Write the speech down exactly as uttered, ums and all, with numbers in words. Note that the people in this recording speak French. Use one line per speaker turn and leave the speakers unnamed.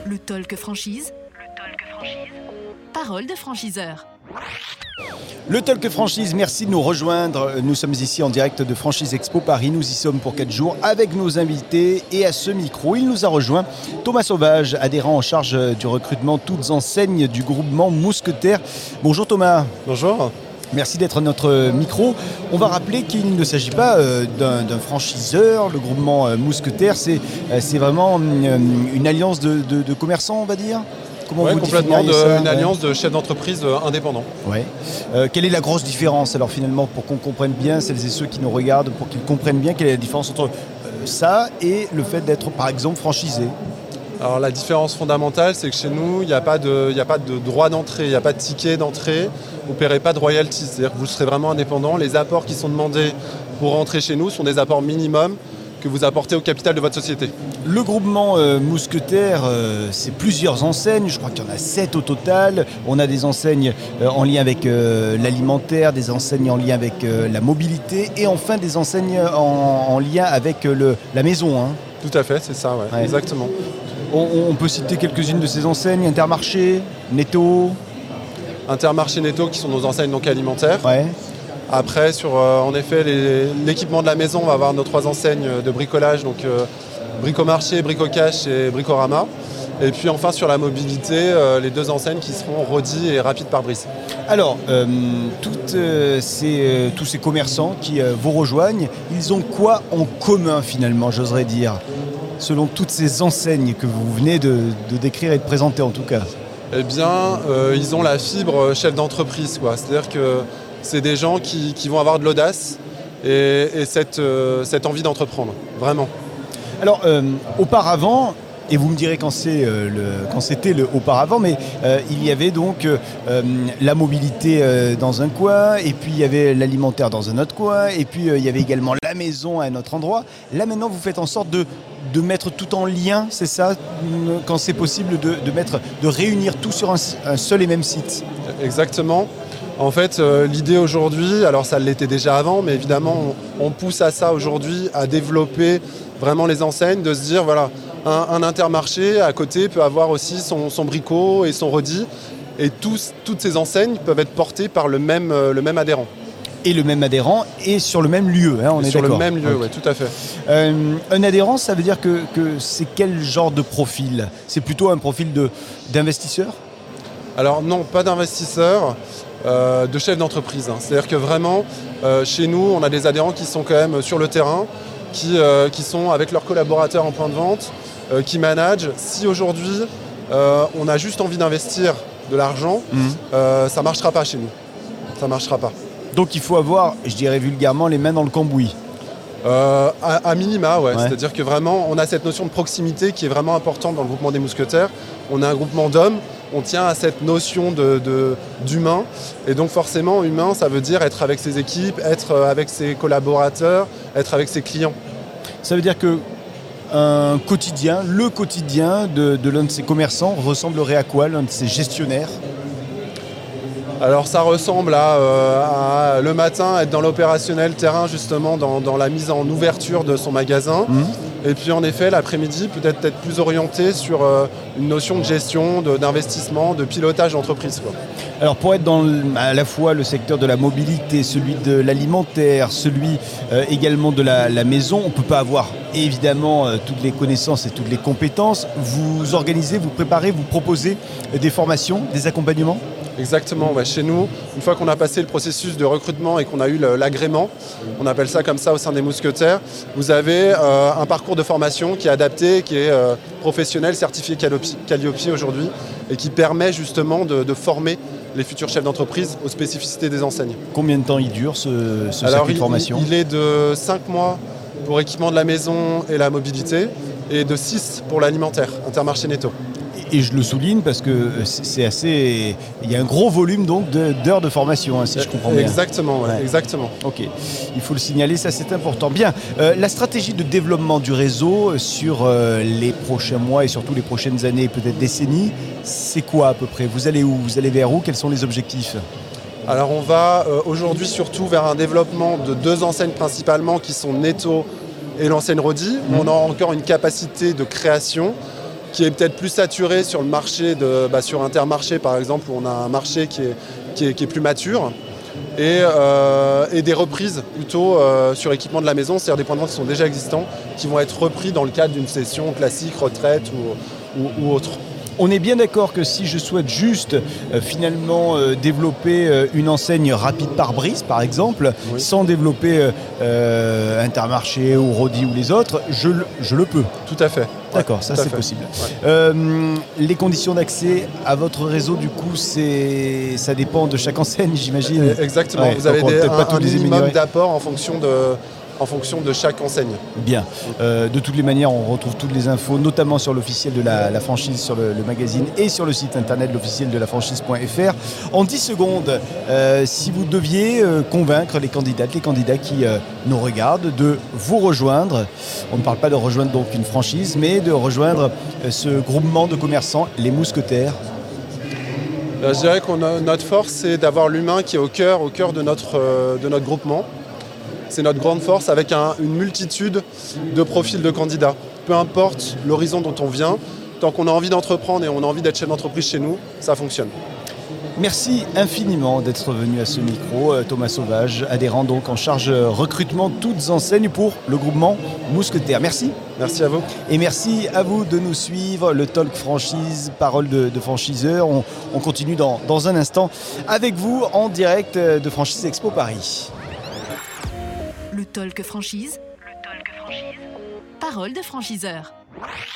Le talk franchise. Le talk franchise. Parole de franchiseur.
Le Talk Franchise, merci de nous rejoindre. Nous sommes ici en direct de Franchise Expo Paris. Nous y sommes pour quatre jours avec nos invités. Et à ce micro, il nous a rejoint Thomas Sauvage, adhérent en charge du recrutement toutes enseignes du groupement Mousquetaires. Bonjour Thomas.
Bonjour.
Merci d'être à notre micro. On va rappeler qu'il ne s'agit pas euh, d'un, d'un franchiseur. Le groupement euh, Mousquetaires, c'est, euh, c'est vraiment euh, une alliance de, de, de commerçants, on va dire. Comment
ouais,
vous
complètement, de,
ça,
une
ouais.
alliance de chefs d'entreprise euh, indépendants.
Ouais. Euh, quelle est la grosse différence alors finalement pour qu'on comprenne bien, celles et ceux qui nous regardent, pour qu'ils comprennent bien quelle est la différence entre euh, ça et le fait d'être par exemple franchisé?
Alors la différence fondamentale, c'est que chez nous, il n'y a pas de, il n'y a pas de droit d'entrée, il n'y a pas de ticket d'entrée, vous ne paierez pas de royalties, c'est-à-dire que vous serez vraiment indépendant. Les apports qui sont demandés pour rentrer chez nous sont des apports minimums que vous apportez au capital de votre société.
Le groupement euh, Mousquetaires, euh, c'est plusieurs enseignes, je crois qu'il y en a sept au total. On a des enseignes euh, en lien avec euh, l'alimentaire, des enseignes en lien avec euh, la mobilité et enfin des enseignes en, en lien avec euh, le, la maison. Hein.
Tout à fait, c'est ça, ouais,
ouais.
Exactement.
On, on peut citer quelques-unes de ces enseignes, Intermarché, Netto.
Intermarché, Netto qui sont nos enseignes donc alimentaires.
Ouais.
Après, sur euh, en effet les, l'équipement de la maison, on va avoir nos trois enseignes de bricolage, donc euh, Bricomarché, Bricocash et Bricorama. Et puis enfin sur la mobilité, euh, les deux enseignes qui seront Rodi et Rapide Pare-Brise.
Alors, euh, toutes, euh, ces, euh, tous ces commerçants qui euh, vous rejoignent, ils ont quoi en commun finalement, j'oserais dire, selon toutes ces enseignes que vous venez de, de décrire et de présenter en tout cas?
Eh bien, euh, ils ont la fibre chef d'entreprise, quoi. C'est-à-dire que c'est des gens qui, qui vont avoir de l'audace et, et cette, euh, cette envie d'entreprendre, vraiment.
Alors, euh, auparavant, et vous me direz quand, c'est, euh, le, quand c'était le auparavant, mais euh, il y avait donc euh, la mobilité euh, dans un coin, et puis il y avait l'alimentaire dans un autre coin, et puis euh, il y avait également la maison à un autre endroit. Là maintenant, vous faites en sorte de, de mettre tout en lien, c'est ça, quand c'est possible, de, de, mettre, de réunir tout sur un, un seul et même site.
Exactement. En fait, euh, l'idée aujourd'hui, alors ça l'était déjà avant, mais évidemment, on, on pousse à ça aujourd'hui, à développer vraiment les enseignes, de se dire, voilà, un, un Intermarché à côté peut avoir aussi son, son Brico et son Rodi, et tous, toutes ces enseignes peuvent être portées par le même, euh, le même adhérent.
Et le même adhérent et sur le même lieu, hein, on
et
est
sur
d'accord.
Sur le même lieu,
okay.
Oui, tout à fait.
Euh, un adhérent, ça veut dire que, que c'est quel genre de profil? C'est plutôt un profil de, d'investisseur?
Alors non, pas d'investisseur. Euh, de chefs d'entreprise. Hein. C'est-à-dire que vraiment, euh, chez nous, on a des adhérents qui sont quand même sur le terrain, qui, euh, qui sont avec leurs collaborateurs en point de vente, euh, qui managent. Si aujourd'hui, euh, on a juste envie d'investir de l'argent, mmh. euh, ça ne marchera pas chez nous. Ça ne marchera pas.
Donc il faut avoir, je dirais vulgairement, les mains dans le cambouis.
Euh, à, à minima, ouais.
ouais.
C'est-à-dire que vraiment, on a cette notion de proximité qui est vraiment importante dans le groupement des Mousquetaires. On a un groupement d'hommes, on tient à cette notion de, de, d'humain. Et donc forcément, humain, ça veut dire être avec ses équipes, être avec ses collaborateurs, être avec ses clients.
Ça veut dire que un quotidien, le quotidien de, de l'un de ces commerçants ressemblerait à quoi, l'un de ces gestionnaires?
Alors ça ressemble à, euh, à le matin être dans l'opérationnel terrain justement dans, dans la mise en ouverture de son magasin mmh. et puis en effet l'après-midi peut-être être plus orienté sur euh, une notion de gestion, de, d'investissement, de pilotage d'entreprise, quoi.
Alors pour être dans le, à la fois le secteur de la mobilité, celui de l'alimentaire, celui euh, également de la, la maison, on ne peut pas avoir évidemment euh, toutes les connaissances et toutes les compétences. Vous organisez, vous préparez, vous proposez des formations, des accompagnements?
Exactement, ouais. Chez nous, une fois qu'on a passé le processus de recrutement et qu'on a eu le, l'agrément, on appelle ça comme ça au sein des Mousquetaires, vous avez euh, un parcours de formation qui est adapté, qui est euh, professionnel, certifié Calliope, Calliope aujourd'hui, et qui permet justement de, de former les futurs chefs d'entreprise aux spécificités des enseignes.
Combien de temps il dure ce, ce
Alors,
circuit de formation?
il, il est de cinq mois pour équipement de la maison et la mobilité, et de six pour l'alimentaire, Intermarché Netto.
Et je le souligne parce que c'est assez... Il y a un gros volume donc de, d'heures de formation, hein, si je comprends bien.
Exactement, ouais,
ouais.
exactement.
Ok, il faut le signaler, ça c'est important. Bien, euh, la stratégie de développement du réseau sur euh, les prochains mois et surtout les prochaines années, peut-être décennies, c'est quoi à peu près? Vous allez où? Vous allez vers où? Quels sont les objectifs?
Alors on va euh, aujourd'hui surtout vers un développement de deux enseignes principalement qui sont Netto et l'enseigne Rodi. Mmh. On a encore une capacité de création qui est peut-être plus saturé sur le marché, de, bah, sur Intermarché par exemple, où on a un marché qui est, qui est, qui est plus mature. Et, euh, et des reprises plutôt euh, sur équipement de la maison, c'est-à-dire des points de vente qui sont déjà existants, qui vont être repris dans le cadre d'une session classique, retraite ou, ou, ou autre.
On est bien d'accord que si je souhaite juste euh, finalement euh, développer euh, une enseigne rapide pare-brise par exemple, oui. sans développer euh, Intermarché ou Rodi ou les autres, je, je le peux.
Tout à fait.
D'accord,
ouais,
ça c'est fait. possible. Ouais. Euh, les conditions d'accès à votre réseau, du coup, c'est, ça dépend de chaque enseigne, j'imagine.
Exactement, ouais, vous avez des, un, pas un minimum d'apport en fonction de... en fonction de chaque enseigne.
Bien. Euh, de toutes les manières, on retrouve toutes les infos, notamment sur l'officiel de la, la franchise, sur le, le magazine et sur le site internet l'officiel de la franchise point f r. En dix secondes, euh, si vous deviez euh, convaincre les candidates, les candidats qui euh, nous regardent, de vous rejoindre, on ne parle pas de rejoindre donc une franchise, mais de rejoindre euh, ce groupement de commerçants, les Mousquetaires.
Euh, je dirais que notre force, c'est d'avoir l'humain qui est au cœur, au cœur de notre, euh, de notre groupement. C'est notre grande force avec un, une multitude de profils de candidats. Peu importe l'horizon dont on vient, tant qu'on a envie d'entreprendre et on a envie d'être chef d'entreprise chez nous, ça fonctionne.
Merci infiniment d'être venu à ce micro, Thomas Sauvage, adhérent donc en charge recrutement toutes enseignes pour le groupement Mousquetaires. Merci.
Merci à vous.
Et merci à vous de nous suivre. Le Talk Franchise, parole de, de franchiseur. On, on continue dans, dans un instant avec vous en direct de Franchise Expo Paris.
Le Talk Franchise. Le Talk Franchise. Parole de franchiseur.